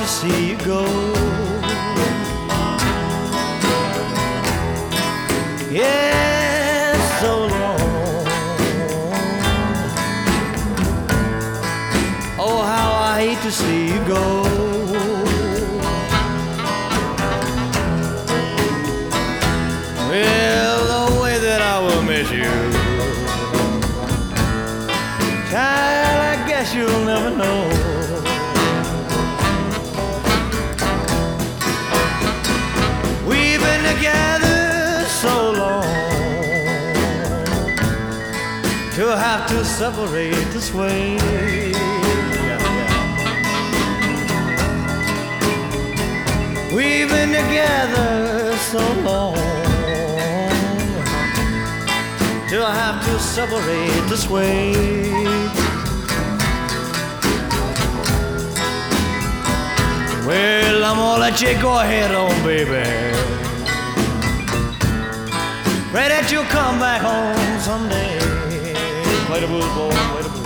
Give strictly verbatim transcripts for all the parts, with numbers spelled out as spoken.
to see you go. Yeah, so long. Oh, how I hate to see you go. Well, the way that I will miss you, child, I guess you'll never know. We've been together so long to have to separate this way. Yeah, yeah. We've been together so long to have to separate this way. Well, I'm gonna let you go ahead on, baby. Pray that you'll come back home someday. Play the blues, boy, play the blues.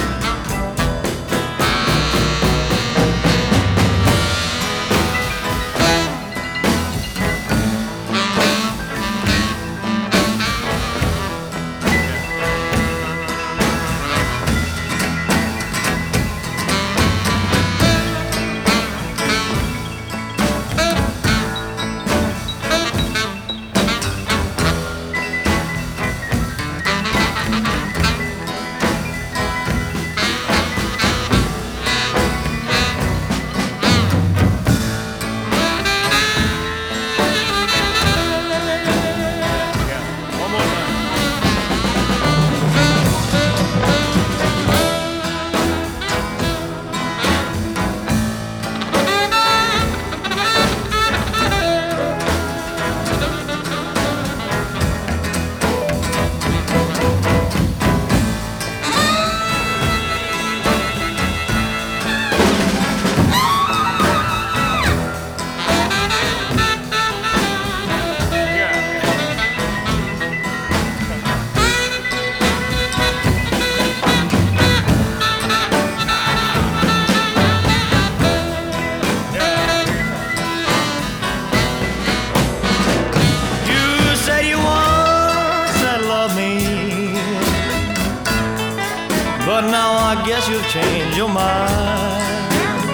But now I guess you've changed your mind.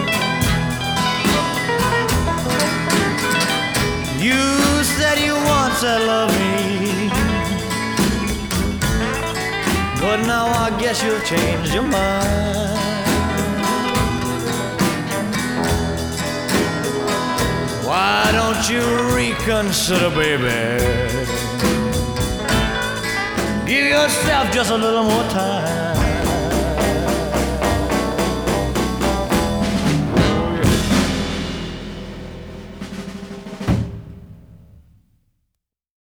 You said you once said love me, but now I guess you've changed your mind. Why don't you reconsider, baby? Give yourself just a little more time.